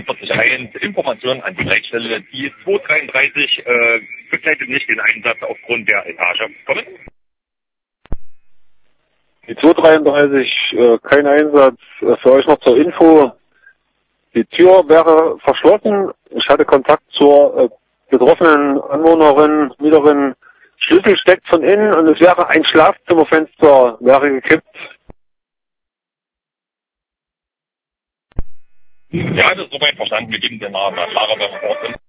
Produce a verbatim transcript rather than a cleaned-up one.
vierzig Informationen an die Leitstelle. Die zweihundertdreiunddreißig äh, begleitet nicht den Einsatz aufgrund der Etage. Kommen? Die zweihundertdreiunddreißig, äh, kein Einsatz. Äh, für euch noch zur Info. Die Tür wäre verschlossen. Ich hatte Kontakt zur äh, betroffenen Anwohnerin, Mieterin. Schlüssel steckt von innen und es wäre ein Schlafzimmerfenster, wäre gekippt. Ja, das ist soweit verstanden. Wir geben den Namen an Lara beim Ort.